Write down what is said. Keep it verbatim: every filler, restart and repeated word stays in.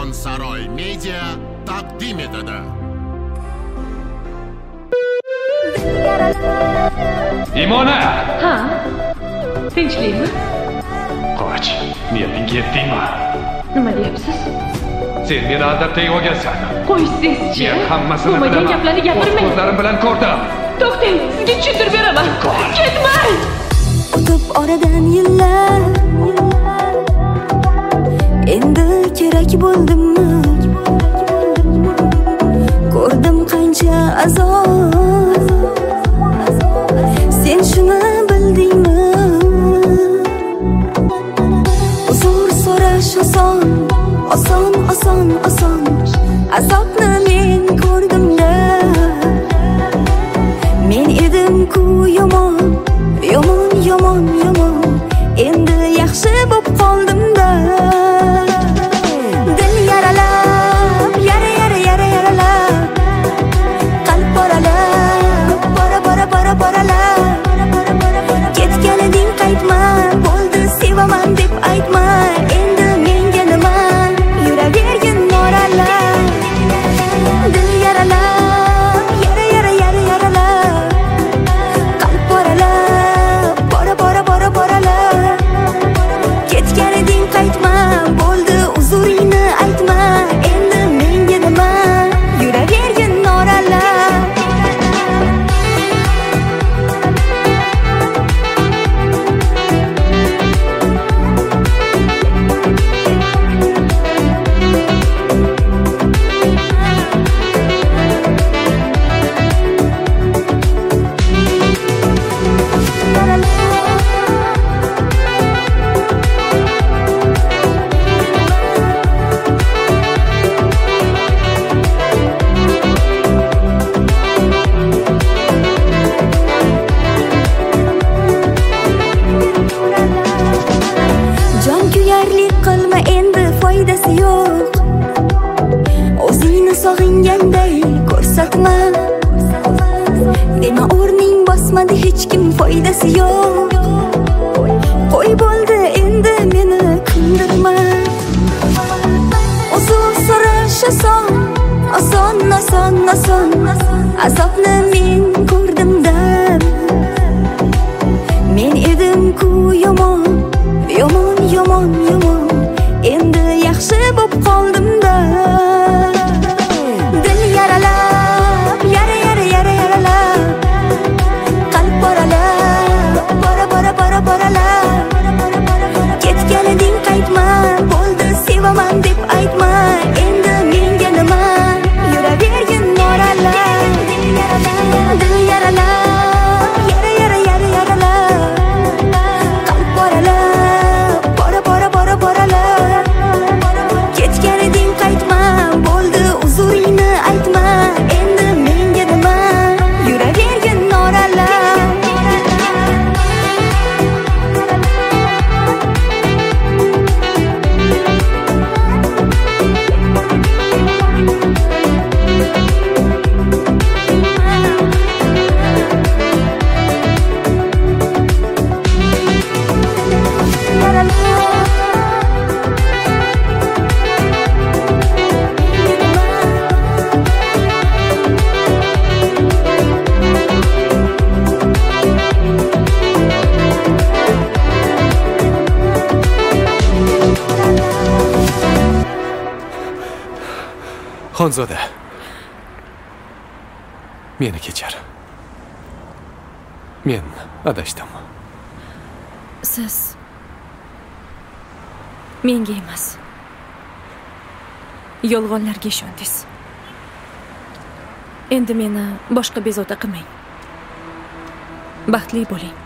Karvonsaroy Media taqdim etadi. Imona! Ha? Tinchlikmi? Qoch, niyating yetdingmi? Nima deyapsiz? Sen meni aldab olgansan. Qo'ysiz-chi. Men hammasini bo'lmagan bilaman. gaplarni gapirmang. Ko'zlarim bilan ko'rdim. To'xtang, sizga tushuntirib beraman. Ketmang! O'tib oradan yillar, endi kerak bo'ldimmi? Ko'rdim qancha azob, sen shuni bildingmi? Uzr so'rash oson, oson, oson, oson. Azobni men ko'rdim-da. Men edim-ku yomon, yomon, yomon, yomon. Endi yaxshi bo'lib qoldim-da. Dil yaralab, yara, yara, yara, yaralab. Qalb boralab, bora, bora, bora, boralab. Ketgan eding qaytma, bo'ldi sevaman deb aytma. Endi menga nima? Yuravergin noralab. Dil yaralab, yara, yara, yara, yaralab. Qalb boralab, bora, bora, bora, boralab. Ketgan eding qaytma, bo'ldi uzuringni aytma. Endi menga nima? Yuravergin noralab. Jon kuyarlik qilma, endi foydasi yo'q. O'zingni sog'inganday ko'rsatma. Dema o'rning bosmadi hech kim, foydasi yo'q. Qo'y bo'ldi endi meni kundirma. Uzr so'rash oson, oson, oson, oson. Azobni men ko'rdim-da. Men edim-ku yomon, yomon, yomon, yomon. Endi yaxshi bo'lib qoldim-da. Dil yaralab, yara, yara, yara, yaralab. Qalb boralab, bora, bora, bora, boralab. Ketgan eding qaytma, bo'ldi sevaman deb aytma. Endi menga nima? Yuravergin noralab. Dil yaralab, yara, yara, yara, yaralab. Qalb boralab, bora, bora, bora, boralab. Ketgan eding qaytma, bo'ldi uzuringni aytma. Endi menga nima? Yuravergin noralab. Xonzoda, meni kechir. Men adashdim. Siz menga emas, yolg'onlarga ishondingiz. Endi meni boshqa bezovta qilmang. Baxtli bo'ling.